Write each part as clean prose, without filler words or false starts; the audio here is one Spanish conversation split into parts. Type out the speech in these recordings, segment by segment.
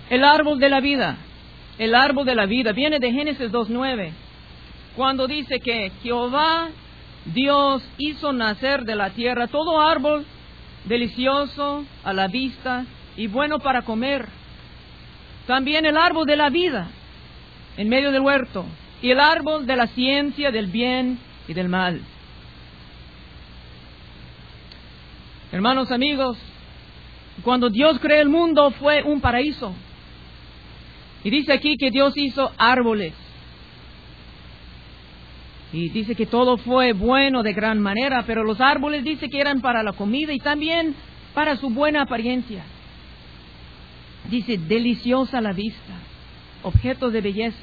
El árbol de la vida. El árbol de la vida viene de Génesis 2:9, cuando dice que Jehová Dios hizo nacer de la tierra todo árbol delicioso a la vista y bueno para comer. También el árbol de la vida en medio del huerto y el árbol de la ciencia del bien y del mal. Hermanos, amigos, cuando Dios creó el mundo fue un paraíso. Y dice aquí que Dios hizo árboles. Y dice que todo fue bueno de gran manera, pero los árboles dice que eran para la comida y también para su buena apariencia. Dice, deliciosa a la vista, objetos de belleza.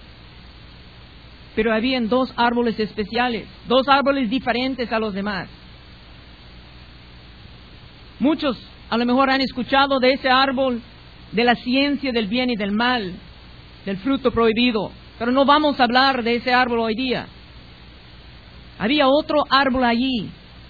Pero habían dos árboles especiales, dos árboles diferentes a los demás. Muchos a lo mejor han escuchado de ese árbol de la ciencia del bien y del mal, del fruto prohibido, pero no vamos a hablar de ese árbol hoy día. Había otro árbol allí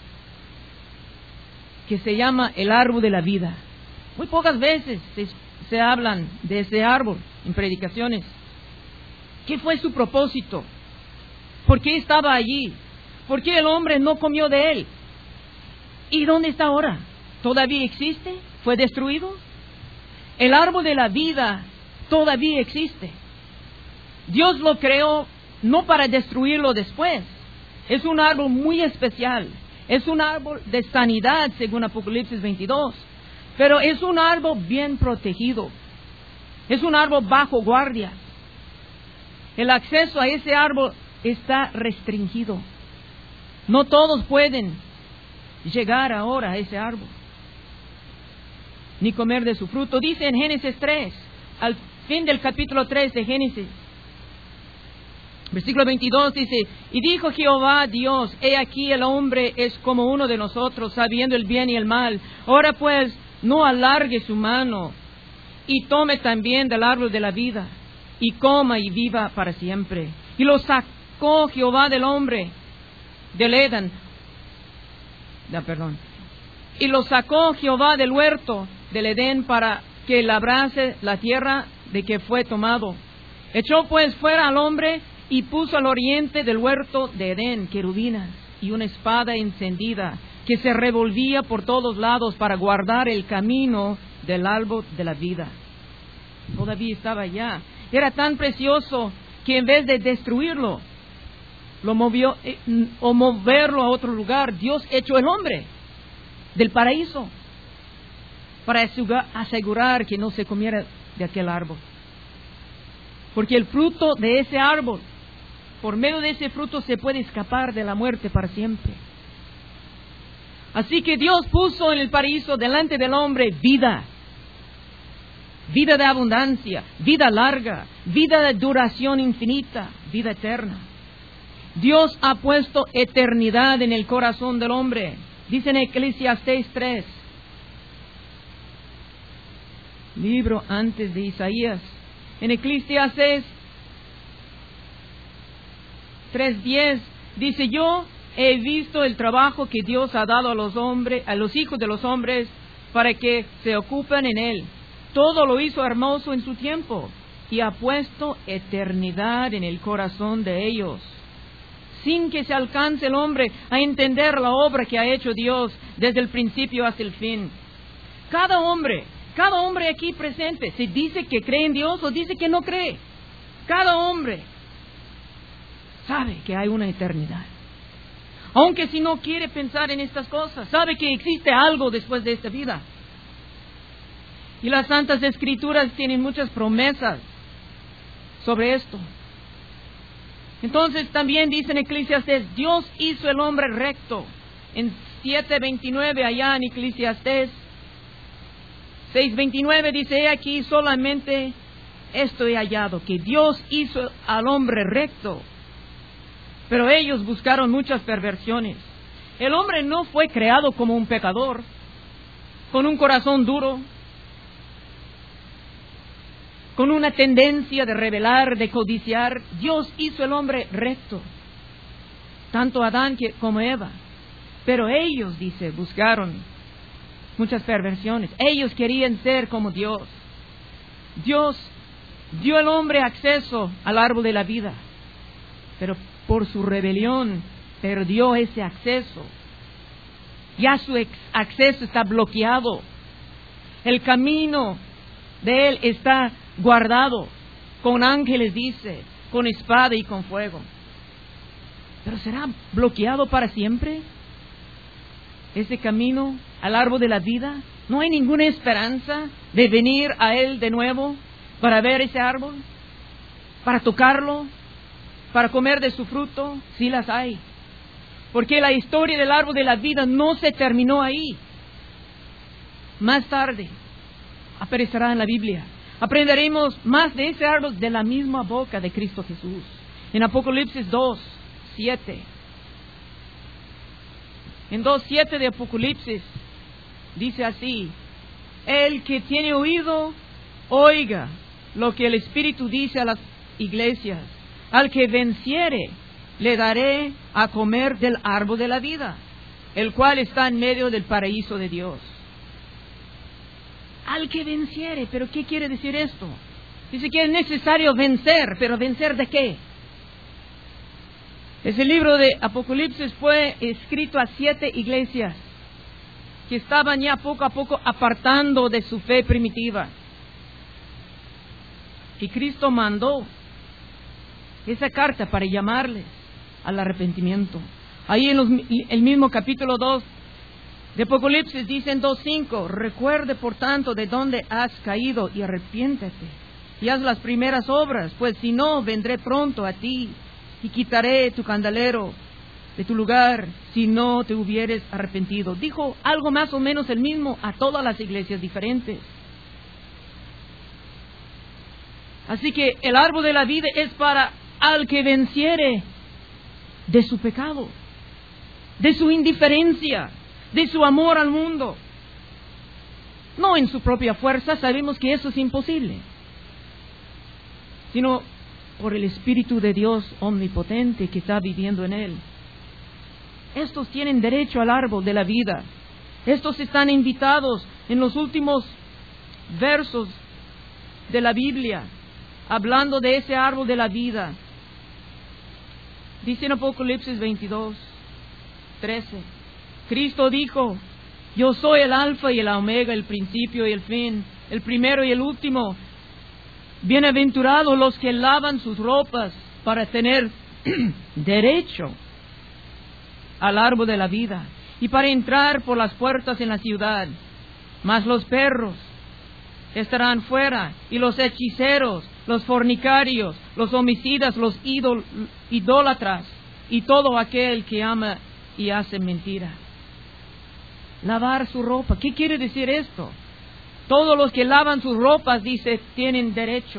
que se llama el árbol de la vida. Muy pocas veces se hablan de ese árbol en predicaciones. ¿Qué fue su propósito? ¿Por qué estaba allí? ¿Por qué el hombre no comió de él? ¿Y dónde está ahora? ¿Todavía existe? ¿Fue destruido? El árbol de la vida todavía existe. Dios lo creó no para destruirlo después. Es un árbol muy especial. Es un árbol de sanidad, según Apocalipsis 22. Pero es un árbol bien protegido. Es un árbol bajo guardia. El acceso a ese árbol está restringido. No todos pueden llegar ahora a ese árbol, ni comer de su fruto. Dice en Génesis 3, al fin del capítulo 3 de Génesis, versículo 22, dice, y dijo Jehová Dios, he aquí el hombre es como uno de nosotros, sabiendo el bien y el mal. Ahora pues, no alargue su mano, y tome también del árbol de la vida, y coma y viva para siempre. Y lo sacó Jehová del hombre, del Edén, y lo sacó Jehová del huerto del Edén para que labrase la tierra de que fue tomado. Echó pues fuera al hombre y puso al oriente del huerto de Edén querubinas y una espada encendida que se revolvía por todos lados para guardar el camino del árbol de la vida. Todavía estaba allá. Era tan precioso que en vez de destruirlo, lo movió o moverlo a otro lugar, Dios echó el hombre del paraíso para asegurar que no se comiera de aquel árbol. Porque el fruto de ese árbol, por medio de ese fruto se puede escapar de la muerte para siempre. Así que Dios puso en el paraíso delante del hombre vida. Vida de abundancia, vida larga, vida de duración infinita, vida eterna. Dios ha puesto eternidad en el corazón del hombre. Dice en Eclesiastés 3, libro antes de Isaías. En Eclesiastés 3:10 dice, yo he visto el trabajo que Dios ha dado a los hombres, a los hijos de los hombres, para que se ocupen en él. Todo lo hizo hermoso en su tiempo y ha puesto eternidad en el corazón de ellos, sin que se alcance el hombre a entender la obra que ha hecho Dios desde el principio hasta el fin. Cada hombre aquí presente, se dice que cree en Dios o dice que no cree. Cada hombre sabe que hay una eternidad. Aunque si no quiere pensar en estas cosas, sabe que existe algo después de esta vida. Y las Santas Escrituras tienen muchas promesas sobre esto. Entonces también dice en Eclesiastés, Dios hizo el hombre recto. En 7:29 allá en Eclesiastés 6:29 dice, he aquí solamente esto he hallado, que Dios hizo al hombre recto, pero ellos buscaron muchas perversiones. El hombre no fue creado como un pecador, con un corazón duro, con una tendencia de rebelar, de codiciar. Dios hizo el hombre recto, tanto Adán como Eva. Pero ellos, dice, buscaron muchas perversiones. Ellos querían ser como Dios. Dios dio al hombre acceso al árbol de la vida, pero por su rebelión perdió ese acceso. Ya su acceso está bloqueado. El camino de él está guardado con ángeles, dice, con espada y con fuego. ¿Pero será bloqueado para siempre ese camino al árbol de la vida? ¿No hay ninguna esperanza de venir a él de nuevo para ver ese árbol, para tocarlo, para comer de su fruto? Sí las hay, porque la historia del árbol de la vida no se terminó ahí. Más tarde aparecerá en la Biblia. Aprenderemos más de ese árbol de la misma boca de Cristo Jesús. En Apocalipsis 2:7. En 2:7 de Apocalipsis dice así: el que tiene oído, oiga lo que el Espíritu dice a las iglesias. Al que venciere, le daré a comer del árbol de la vida, el cual está en medio del paraíso de Dios. Al que venciere, ¿pero qué quiere decir esto? Dice que es necesario vencer, ¿pero vencer de qué? Ese libro de Apocalipsis fue escrito a 7 iglesias que estaban ya poco a poco apartando de su fe primitiva. Y Cristo mandó esa carta para llamarles al arrepentimiento. Ahí en el mismo capítulo 2 de Apocalipsis dice en 2:5: recuerde por tanto de dónde has caído y arrepiéntete y haz las primeras obras, pues si no, vendré pronto a ti y quitaré tu candelero de tu lugar si no te hubieres arrepentido. Dijo algo más o menos el mismo a todas las iglesias diferentes. Así que el árbol de la vida es para al que venciere de su pecado, de su indiferencia, de su amor al mundo. No en su propia fuerza, sabemos que eso es imposible, sino por el Espíritu de Dios omnipotente que está viviendo en él. Estos tienen derecho al árbol de la vida. Estos están invitados en los últimos versos de la Biblia, hablando de ese árbol de la vida. Dice en Apocalipsis 22:13: Cristo dijo: yo soy el alfa y el omega, el principio y el fin, el primero y el último. Bienaventurados los que lavan sus ropas para tener derecho al árbol de la vida y para entrar por las puertas en la ciudad. Mas los perros estarán fuera, y los hechiceros, los fornicarios, los homicidas, los idólatras y todo aquel que ama y hace mentira. Lavar su ropa. ¿Qué quiere decir esto? Todos los que lavan sus ropas, dice, tienen derecho.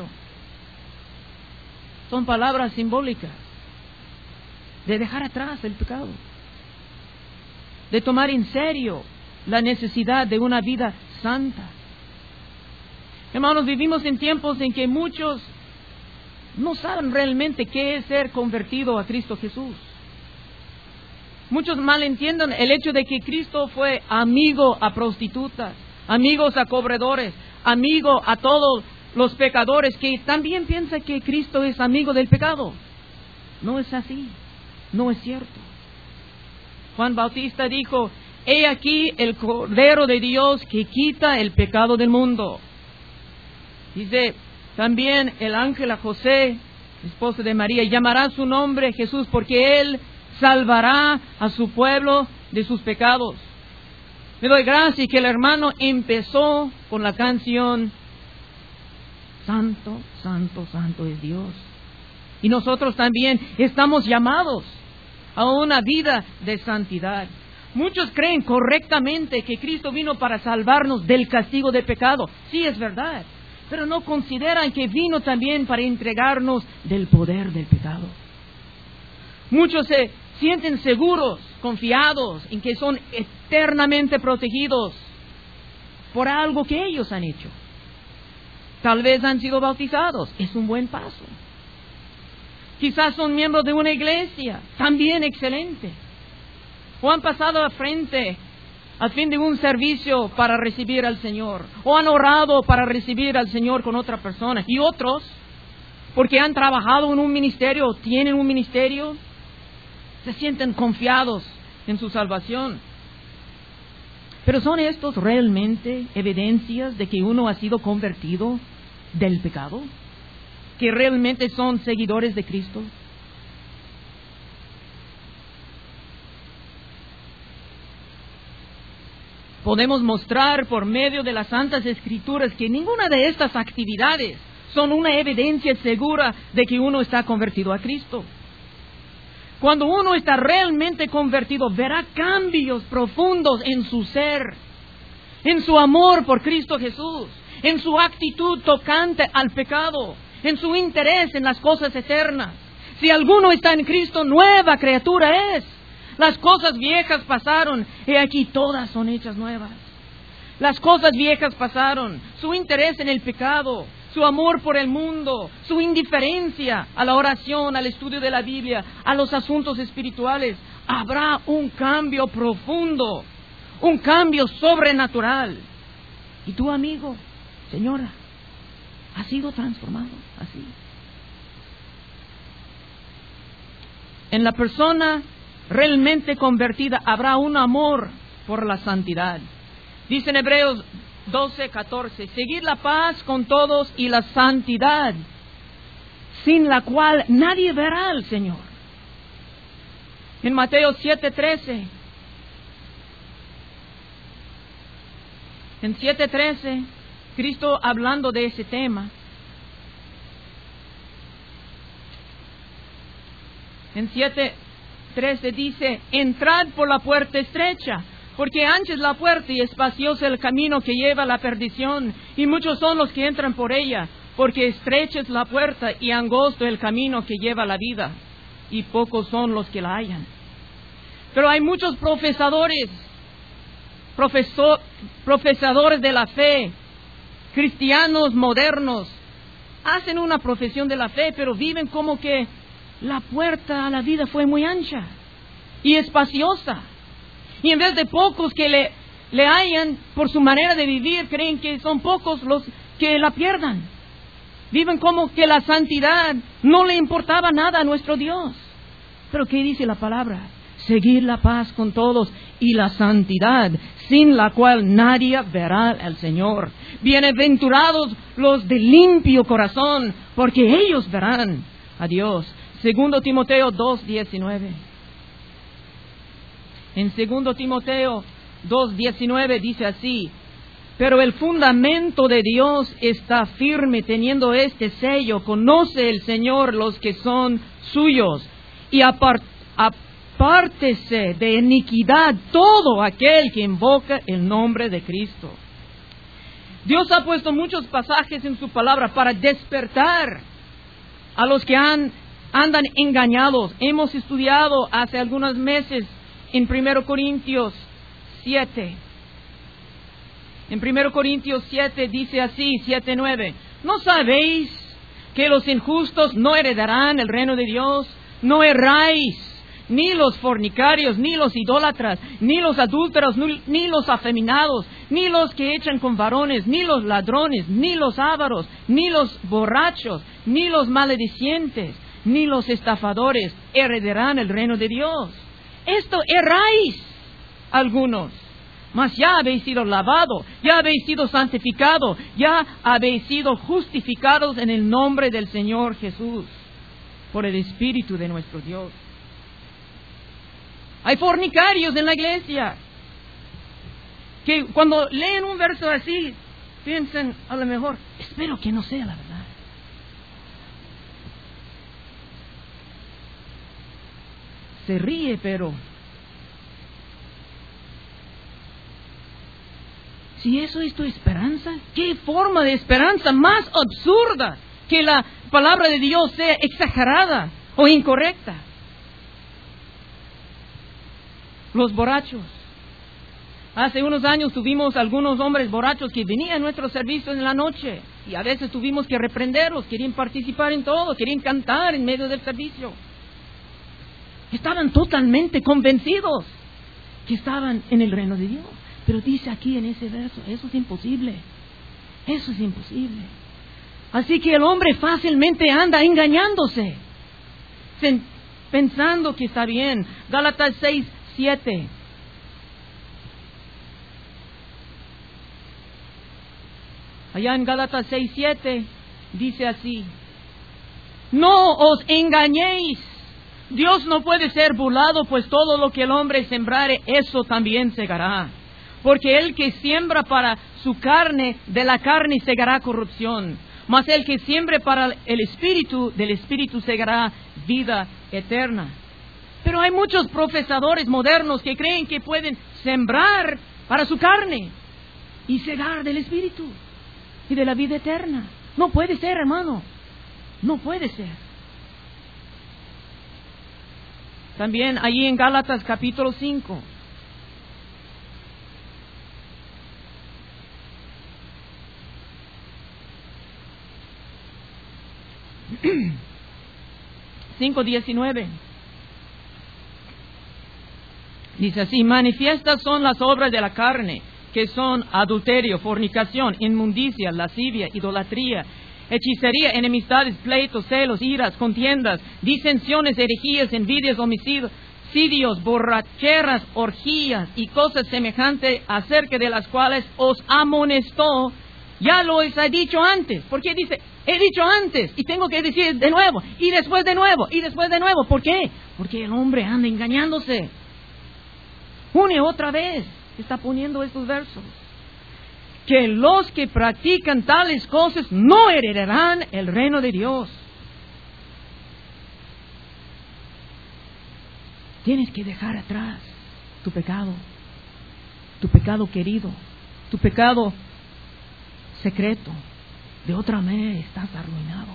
Son palabras simbólicas de dejar atrás el pecado, de tomar en serio la necesidad de una vida santa. Hermanos, vivimos en tiempos en que muchos no saben realmente qué es ser convertido a Cristo Jesús. Muchos malentienden el hecho de que Cristo fue amigo a prostitutas, amigos a cobradores, amigo a todos los pecadores, que también piensan que Cristo es amigo del pecado. No es así, no es cierto. Juan Bautista dijo: he aquí el Cordero de Dios que quita el pecado del mundo. Dice también el ángel a José, esposo de María: llamará su nombre Jesús, porque él salvará a su pueblo de sus pecados. Me doy gracias que el hermano empezó con la canción Santo, Santo, Santo es Dios. Y nosotros también estamos llamados a una vida de santidad. Muchos creen correctamente que Cristo vino para salvarnos del castigo del pecado. Sí, es verdad, pero no consideran que vino también para entregarnos del poder del pecado. Muchos se sienten seguros, confiados en que son eternamente protegidos por algo que ellos han hecho. Tal vez han sido bautizados, es un buen paso. Quizás son miembros de una iglesia, también excelente. O han pasado a frente al fin de un servicio para recibir al Señor, o han orado para recibir al Señor con otra persona, y otros, porque han trabajado en un ministerio o tienen un ministerio, se sienten confiados en su salvación. Pero ¿son estos realmente evidencias de que uno ha sido convertido del pecado? ¿Que realmente son seguidores de Cristo? Podemos mostrar por medio de las Santas Escrituras que ninguna de estas actividades son una evidencia segura de que uno está convertido a Cristo. Cuando uno está realmente convertido, verá cambios profundos en su ser, en su amor por Cristo Jesús, en su actitud tocante al pecado, en su interés en las cosas eternas. Si alguno está en Cristo, nueva criatura es. Las cosas viejas pasaron, y aquí todas son hechas nuevas. Las cosas viejas pasaron, su interés en el pecado, su amor por el mundo, su indiferencia a la oración, al estudio de la Biblia, a los asuntos espirituales. Habrá un cambio profundo, un cambio sobrenatural. Y tu amigo, señora, ha sido transformado así. En la persona realmente convertida habrá un amor por la santidad. Dice en Hebreos 12:14, seguid la paz con todos y la santidad, sin la cual nadie verá al Señor. En Mateo 7:13, en 7:13, Cristo hablando de ese tema, en 7:13 dice, entrad por la puerta estrecha, porque ancha es la puerta y espacioso el camino que lleva a la perdición, y muchos son los que entran por ella, porque estrecha es la puerta y angosto el camino que lleva a la vida, y pocos son los que la hallan. Pero hay muchos profesadores de la fe, cristianos modernos, hacen una profesión de la fe, pero viven como que la puerta a la vida fue muy ancha y espaciosa. Y en vez de pocos que le hallan por su manera de vivir, creen que son pocos los que la pierdan. Viven como que la santidad no le importaba nada a nuestro Dios. Pero ¿qué dice la palabra? Seguir la paz con todos y la santidad, sin la cual nadie verá al Señor. Bienaventurados los de limpio corazón, porque ellos verán a Dios. 2 Timoteo 2:19. En 2 Timoteo 2:19 dice así, pero el fundamento de Dios está firme, teniendo este sello, conoce el Señor los que son suyos, y apártese de iniquidad todo aquel que invoca el nombre de Cristo. Dios ha puesto muchos pasajes en su palabra para despertar a los que andan engañados. Hemos estudiado hace algunos meses en 1 Corintios 7. En 1 Corintios 7 dice así, 7:9. ¿No sabéis que los injustos no heredarán el reino de Dios? No erráis, ni los fornicarios, ni los idólatras, ni los adúlteros, ni los afeminados, ni los que echan con varones, ni los ladrones, ni los ávaros, ni los borrachos, ni los maledicientes, ni los estafadores heredarán el reino de Dios. Esto erráis algunos, mas ya habéis sido lavado, ya habéis sido santificado, ya habéis sido justificados en el nombre del Señor Jesús, por el Espíritu de nuestro Dios. Hay fornicarios en la iglesia que cuando leen un verso así piensan, a lo mejor, espero que no sea la verdad. Se ríe, pero si eso es tu esperanza, ¿qué forma de esperanza más absurda que la palabra de Dios sea exagerada o incorrecta? Los borrachos. Hace unos años tuvimos algunos hombres borrachos que venían a nuestro servicio en la noche y a veces tuvimos que reprenderlos. Querían participar en todo, querían cantar en medio del servicio. Estaban totalmente convencidos que estaban en el reino de Dios. Pero dice aquí en ese verso, eso es imposible. Eso es imposible. Así que el hombre fácilmente anda engañándose, pensando que está bien. Gálatas 6:7. Allá en Gálatas 6:7 dice así: no os engañéis, Dios no puede ser burlado, pues todo lo que el hombre sembrare, eso también segará. Porque el que siembra para su carne, de la carne segará corrupción. Mas el que siembre para el Espíritu, del Espíritu segará vida eterna. Pero hay muchos profesadores modernos que creen que pueden sembrar para su carne y segar del Espíritu y de la vida eterna. No puede ser, hermano. No puede ser. También allí en Gálatas capítulo 5. (5:19) dice así: manifiestas son las obras de la carne, que son adulterio, fornicación, inmundicia, lascivia, idolatría, hechicería, enemistades, pleitos, celos, iras, contiendas, disensiones, herejías, envidias, homicidios, borracheras, orgías y cosas semejantes, acerca de las cuales os amonestó. Ya lo he dicho antes. ¿Por qué dice? He dicho antes y tengo que decir de nuevo y después de nuevo y después de nuevo. ¿Por qué? Porque el hombre anda engañándose. Una y otra vez está poniendo estos versos. Que los que practican tales cosas no heredarán el reino de Dios. Tienes que dejar atrás tu pecado querido, tu pecado secreto. De otra manera estás arruinado.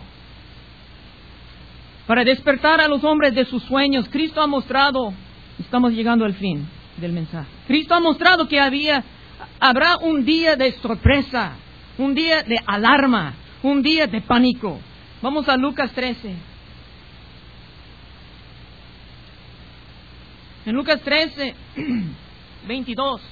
Para despertar a los hombres de sus sueños, Cristo ha mostrado, estamos llegando al fin del mensaje, Cristo ha mostrado que habrá un día de sorpresa, un día de alarma, un día de pánico. Vamos a Lucas 13. En Lucas 13, 22.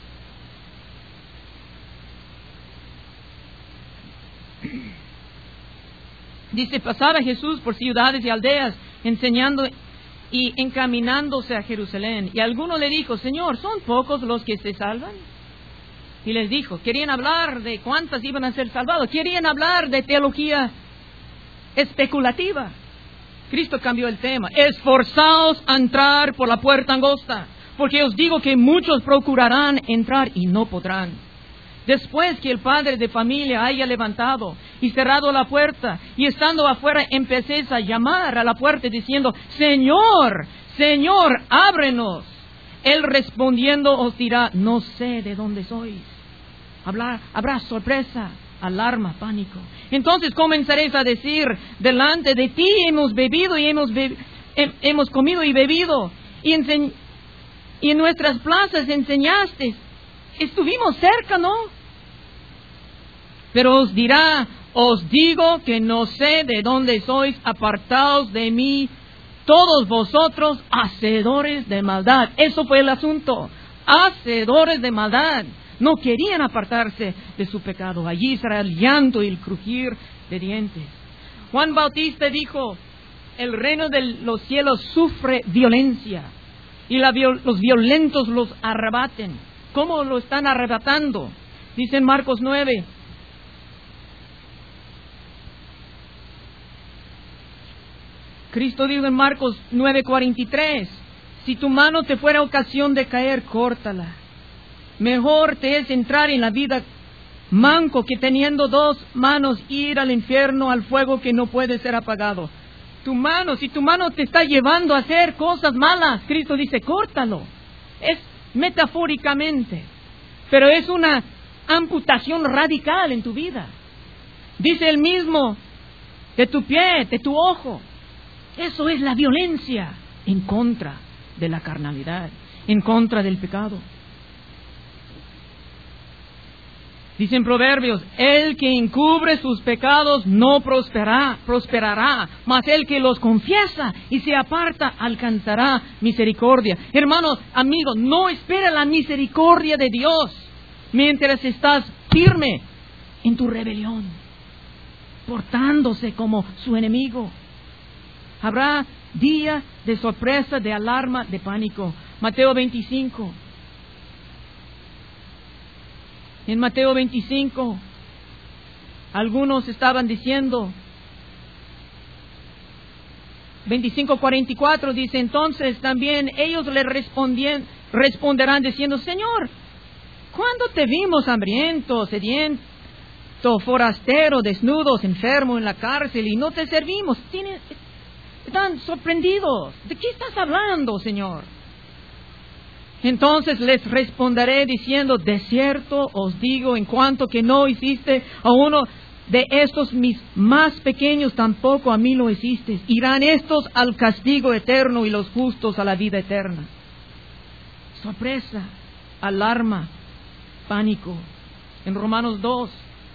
Dice: pasaba Jesús por ciudades y aldeas, enseñando y encaminándose a Jerusalén. Y alguno le dijo: Señor, ¿son pocos los que se salvan? Y les dijo, querían hablar de cuántas iban a ser salvados, querían hablar de teología especulativa. Cristo cambió el tema: esforzaos a entrar por la puerta angosta, porque os digo que muchos procurarán entrar y no podrán. Después que el padre de familia haya levantado y cerrado la puerta, y estando afuera empecéis a llamar a la puerta diciendo: Señor, Señor, ábrenos. Él respondiendo os dirá: no sé de dónde sois. Habrá sorpresa, alarma, pánico. Entonces comenzaréis a decir: delante de ti hemos bebido y hemos comido y bebido, y en nuestras plazas enseñaste. Estuvimos cerca, ¿no? Pero os dirá: os digo que no sé de dónde sois, apartaos de mí, todos vosotros, hacedores de maldad. Eso fue el asunto, hacedores de maldad. No querían apartarse de su pecado. Allí será el llanto y el crujir de dientes. Juan Bautista dijo: el reino de los cielos sufre violencia, y los violentos los arrebaten. ¿Cómo lo están arrebatando? Dice en Marcos 9. Cristo dijo en Marcos 9:43: si tu mano te fuera ocasión de caer, córtala. Mejor te es entrar en la vida manco que teniendo dos manos ir al infierno, al fuego que no puede ser apagado. Si tu mano te está llevando a hacer cosas malas, Cristo dice: córtalo. Es metafóricamente, pero es una amputación radical en tu vida. Dice el mismo: de tu pie, de tu ojo. Eso es la violencia en contra de la carnalidad, en contra del pecado. Dicen Proverbios, el que encubre sus pecados no prosperará, mas el que los confiesa y se aparta alcanzará misericordia. Hermanos, amigos, no espera la misericordia de Dios mientras estás firme en tu rebelión, portándose como su enemigo. Habrá día de sorpresa, de alarma, de pánico. Mateo 25. En Mateo 25, algunos estaban diciendo, 25:44 dice, entonces también ellos le responderán diciendo, Señor, ¿cuándo te vimos hambriento, sediento, forastero, desnudos, enfermo en la cárcel y no te servimos? Están sorprendidos. ¿De qué estás hablando, Señor? Entonces les responderé diciendo, de cierto os digo, en cuanto que no hiciste a uno de estos mis más pequeños, tampoco a mí lo hiciste. Irán estos al castigo eterno y los justos a la vida eterna. Sorpresa, alarma, pánico. En Romanos 2,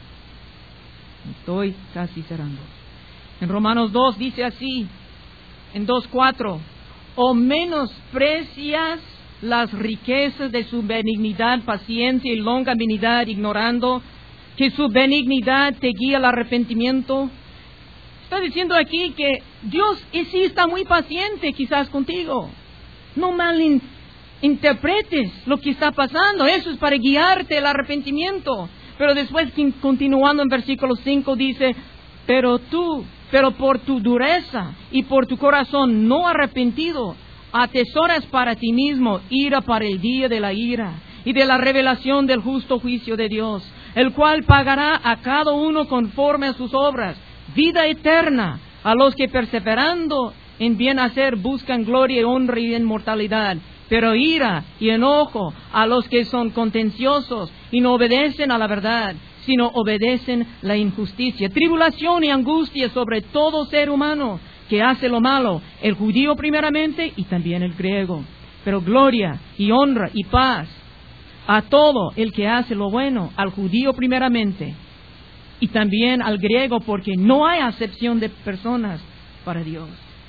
estoy casi cerrando. En Romanos 2 dice así, en 2:4, o menosprecias las riquezas de su benignidad, paciencia y longanimidad, ignorando que su benignidad te guía al arrepentimiento. Está diciendo aquí que Dios sí está muy paciente quizás contigo. No malinterpretes lo que está pasando. Eso es para guiarte al arrepentimiento. Pero después, continuando en versículo 5, dice, pero por tu dureza y por tu corazón no arrepentido, atesoras para ti mismo ira para el día de la ira y de la revelación del justo juicio de Dios, el cual pagará a cada uno conforme a sus obras, vida eterna a los que perseverando en bien hacer buscan gloria, honra y inmortalidad, pero ira y enojo a los que son contenciosos y no obedecen a la verdad, sino obedecen la injusticia, tribulación y angustia sobre todo ser humano que hace lo malo, el judío primeramente y también el griego. Pero gloria y honra y paz a todo el que hace lo bueno, al judío primeramente y también al griego, porque no hay acepción de personas para Dios.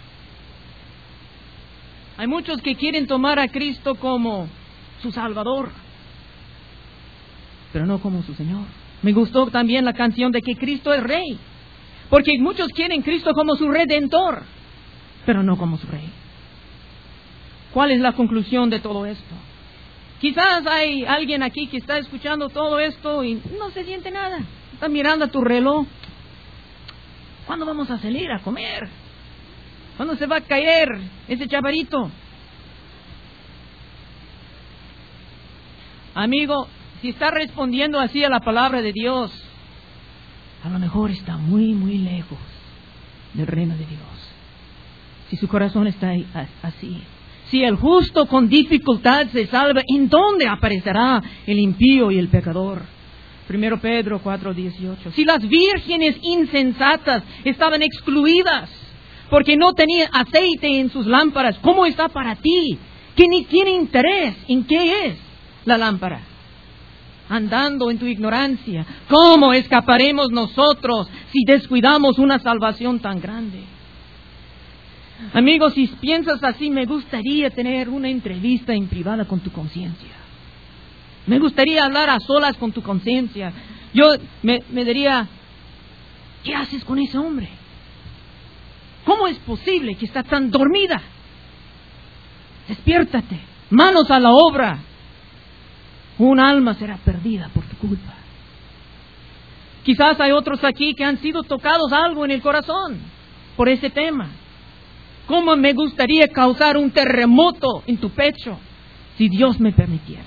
Hay muchos que quieren tomar a Cristo como su Salvador, pero no como su Señor. Me gustó también la canción de que Cristo es Rey. Porque muchos quieren Cristo como su Redentor, pero no como su Rey. ¿Cuál es la conclusión de todo esto? Quizás hay alguien aquí que está escuchando todo esto y no se siente nada. Está mirando a tu reloj. ¿Cuándo vamos a salir a comer? ¿Cuándo se va a caer ese chaparrito? Amigo, si está respondiendo así a la palabra de Dios, a lo mejor está muy, muy lejos del reino de Dios. Si su corazón está así. Si el justo con dificultad se salva, ¿en dónde aparecerá el impío y el pecador? 1 Pedro 4:18. Si las vírgenes insensatas estaban excluidas porque no tenían aceite en sus lámparas, ¿cómo está para ti, que ni tiene interés en qué es la lámpara? Andando en tu ignorancia, ¿cómo escaparemos nosotros si descuidamos una salvación tan grande? Amigos, si piensas así, me gustaría tener una entrevista en privada con tu conciencia. Me gustaría hablar a solas con tu conciencia. Yo me diría, ¿qué haces con ese hombre? ¿Cómo es posible que está tan dormida? Despiértate, manos a la obra. Un alma será perdida por tu culpa. Quizás hay otros aquí que han sido tocados algo en el corazón por ese tema. ¿Cómo me gustaría causar un terremoto en tu pecho si Dios me permitiera?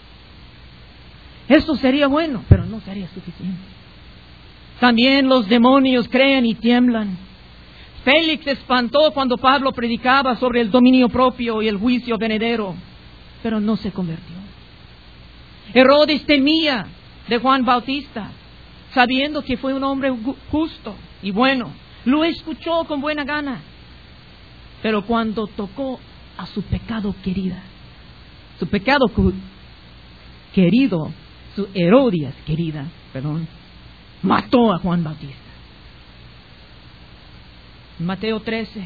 Eso sería bueno, pero no sería suficiente. También los demonios creen y tiemblan. Félix se espantó cuando Pablo predicaba sobre el dominio propio y el juicio venidero, pero no se convirtió. Herodes temía de Juan Bautista, sabiendo que fue un hombre justo y bueno. Lo escuchó con buena gana. Pero cuando tocó a su pecado querido, Herodías, mató a Juan Bautista. Mateo 13.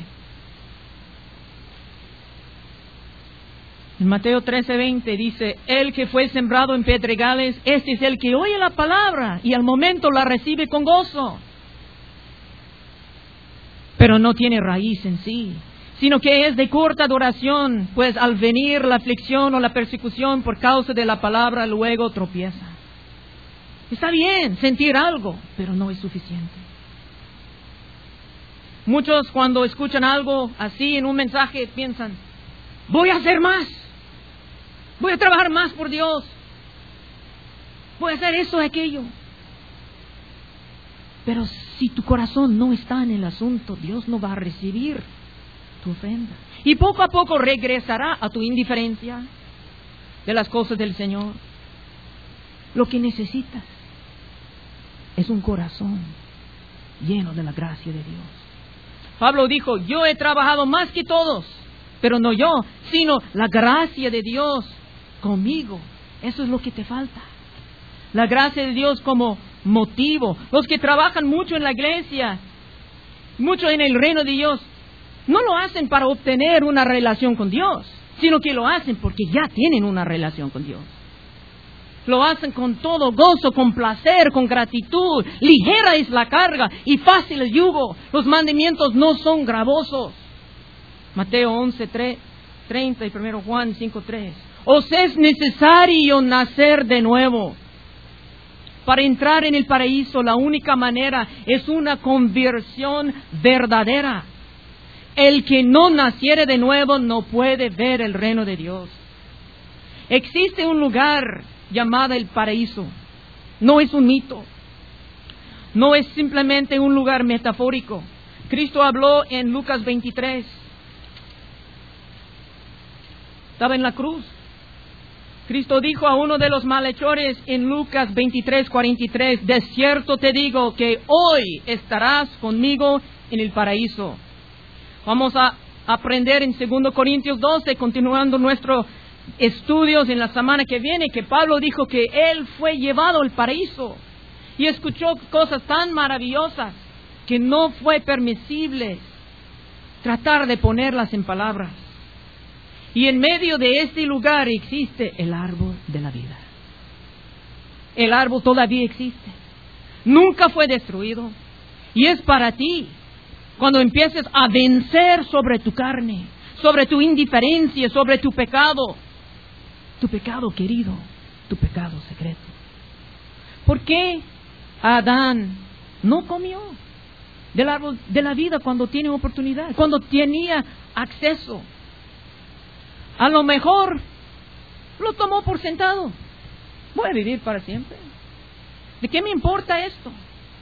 En Mateo 13:20 dice: el que fue sembrado en pedregales, este es el que oye la palabra y al momento la recibe con gozo, pero no tiene raíz en sí, sino que es de corta duración, pues al venir la aflicción o la persecución por causa de la palabra, luego tropieza. Está bien sentir algo, pero no es suficiente. Muchos cuando escuchan algo así en un mensaje piensan: voy a hacer más, voy a trabajar más por Dios, voy a hacer eso o aquello. Pero si tu corazón no está en el asunto, Dios no va a recibir tu ofrenda. Y poco a poco regresará a tu indiferencia de las cosas del Señor. Lo que necesitas es un corazón lleno de la gracia de Dios. Pablo dijo: yo he trabajado más que todos, pero no yo, sino la gracia de Dios conmigo. Eso es lo que te falta. La gracia de Dios como motivo. Los que trabajan mucho en la iglesia, mucho en el reino de Dios, no lo hacen para obtener una relación con Dios, sino que lo hacen porque ya tienen una relación con Dios. Lo hacen con todo gozo, con placer, con gratitud. Ligera es la carga y fácil el yugo. Los mandamientos no son gravosos. Mateo 11:30 y 1 Juan 5:3. Os es necesario nacer de nuevo. Para entrar en el paraíso, la única manera es una conversión verdadera. El que no naciere de nuevo no puede ver el reino de Dios. Existe un lugar llamado el paraíso. No es un mito. No es simplemente un lugar metafórico. Cristo habló en Lucas 23. Estaba en la cruz. Cristo dijo a uno de los malhechores en Lucas 23:43: de cierto te digo que hoy estarás conmigo en el paraíso. Vamos a aprender en 2 Corintios 12, continuando nuestros estudios en la semana que viene, que Pablo dijo que él fue llevado al paraíso y escuchó cosas tan maravillosas que no fue permisible tratar de ponerlas en palabras. Y en medio de este lugar existe el árbol de la vida. El árbol todavía existe. Nunca fue destruido. Y es para ti. Cuando empieces a vencer sobre tu carne, sobre tu indiferencia, sobre tu pecado querido, tu pecado secreto. ¿Por qué Adán no comió del árbol de la vida cuando tiene oportunidad, cuando tenía acceso? A lo mejor lo tomó por sentado. Voy a vivir para siempre. ¿De qué me importa esto?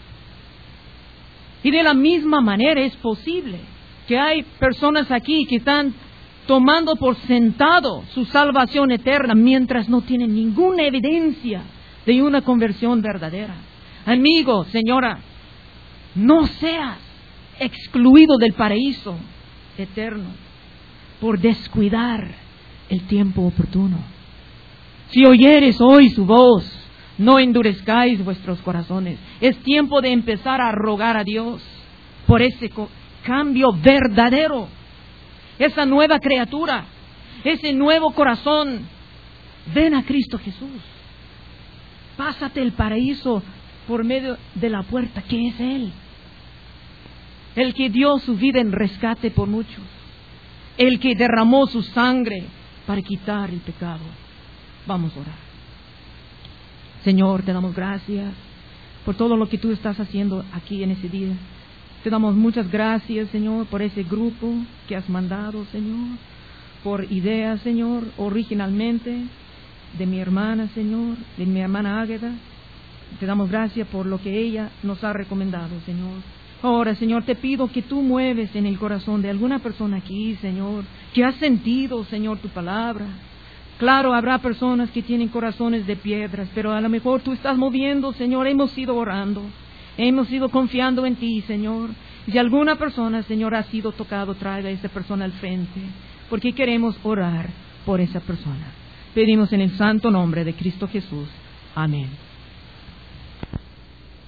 Y de la misma manera es posible que hay personas aquí que están tomando por sentado su salvación eterna mientras no tienen ninguna evidencia de una conversión verdadera. Amigo, señora, no seas excluido del paraíso eterno por descuidar el tiempo oportuno. Si oyeres hoy su voz, no endurezcáis vuestros corazones. Es tiempo de empezar a rogar a Dios por ese cambio verdadero, esa nueva criatura, ese nuevo corazón. Ven a Cristo Jesús. Pásate el paraíso por medio de la puerta que es Él. El que dio su vida en rescate por muchos. El que derramó su sangre para quitar el pecado. Vamos a orar. Señor, te damos gracias por todo lo que tú estás haciendo aquí en ese día. Te damos muchas gracias, Señor, por ese grupo que has mandado, Señor, por ideas, Señor, originalmente de mi hermana, Señor, de mi hermana Águeda. Te damos gracias por lo que ella nos ha recomendado, Señor. Ahora, Señor, te pido que tú mueves en el corazón de alguna persona aquí, Señor, que ha sentido, Señor, tu palabra. Claro, habrá personas que tienen corazones de piedras, pero a lo mejor tú estás moviendo, Señor. Hemos ido orando, hemos ido confiando en ti, Señor. Si alguna persona, Señor, ha sido tocado, traiga a esa persona al frente, porque queremos orar por esa persona. Pedimos en el santo nombre de Cristo Jesús. Amén.